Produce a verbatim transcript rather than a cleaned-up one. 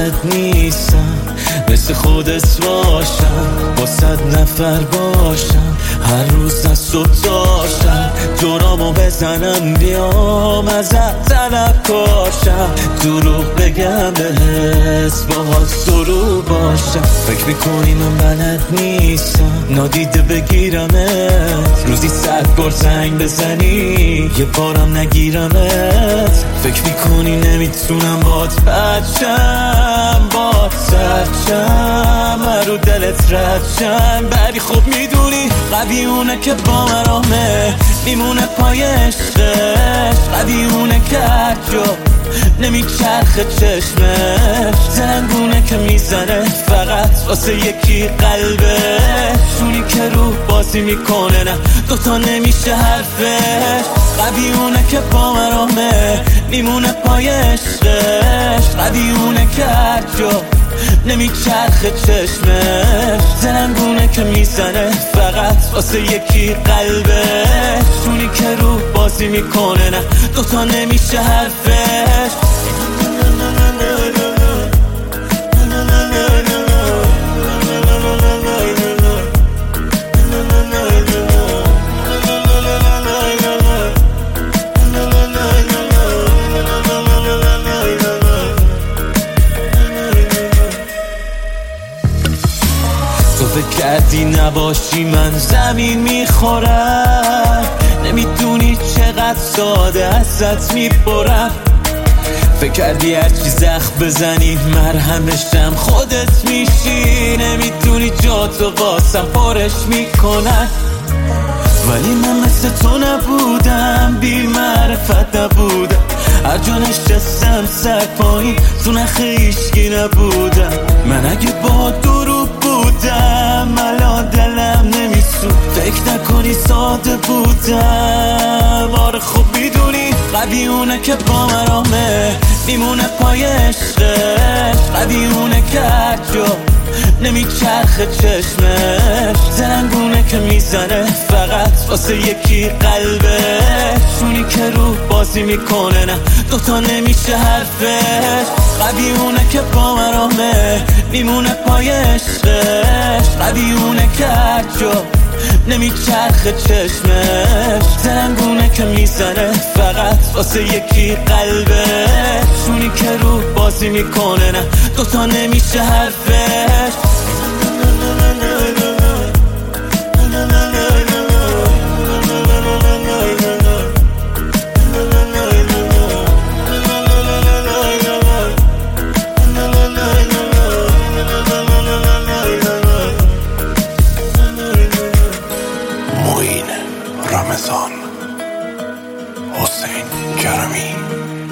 بلد نیستم مثل خودت باشم، با صد نفر باشم، هر روز از صبح تا شب دورامو بزنم بیام ازت طلبکارشم، دروغ بگم بهت باهات درو باشم. فکر میکنی من بلد نیستم نادیده بگیرمت، روزی صد بار زنگ بزنی یه بارم نگیرمت. فکر میکنی نمیتونم بات بچم، بات سرچم، رو دلت ردشم، بری خوب میدونی قوی اونه که با مرامه میمونه پای عشقش، قوی اونه که هر جا نمیچرخه چشمش، زنگونه که میزنه فقط واسه یکی قلبش، شونی که روح بازی میکنه نه دوتا نمیشه حرفش، قوی اونه که با مرامه میمونه پای عشقش، قوی اونه که هر جا نمیچرخه چشمش، زنگونه که میزنه فقط واسه یکی قلبش، شونی که روح بازی میکنه نه دوتا نمیشه حرفش. تو فکر کردی نباشی من زمین میخورم، نمیدونی چقدر ساده ازت میبرم، فکر کردی هرچی زخم بزنی مرهمشم خودت میشی، نمیدونی جا تو واسم پارش میکنن، ولی من مثل تو نبودم، بی معرفت نبودم، هر جا نشستم سر پایین تو نخ هیچکی نبودم، من اگه با دروغ بودم الان دلم نمیسود، فکر نکنی ساده بودم، آره خوب میدونی قوی اونه که با مرامه میمونه پای عشقش، قوی اونه که هر جا نمیچرخه چشمش، زنگونه که میزنه فقط واسه یکی قلبش، شونی که روح بازی میکنه نه دوتا نمیشه حرفش، قوی اونه که با مرامه میمونه پای عشقش، قوی اونه که هر جا نمیچرخه چشمش، زنگونه که میزنه فقط واسه یکی قلبش، شونی که روح بازی میکنه نه دوتا نمیشه حرفش. معین رمضان، حسین کرمی.